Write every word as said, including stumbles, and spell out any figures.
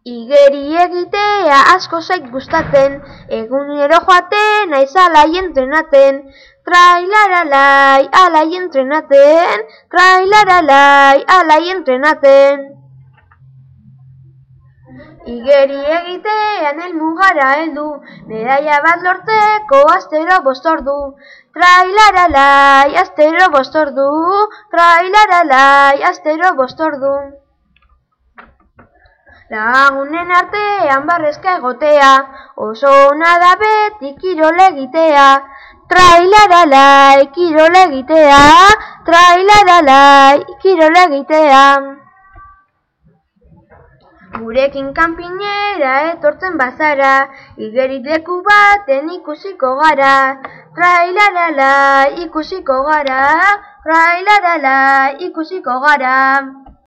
Igeri egitea asko zait gustatzen, egunero joaten naiz alai entrenaten. Trailaralai, alai entrenaten, trailaralai, alai entrenaten. Igeri egitean helmugara heldu, medaia bat lortzeko astero bost ordu. Trailaralai, astero bost ordu, trailaralai, astero bost ordu. Lagunen artean barrezka egotea, oso ona da beti kirol egitea. Trailaralai, kirol egitea, trailaralai, kirol egitea. Gurekin kanpinera etortzen bazara, igeri leku baten ikusiko gara. Trailaralai, ikusiko gara, trailaralai, ikusiko gara.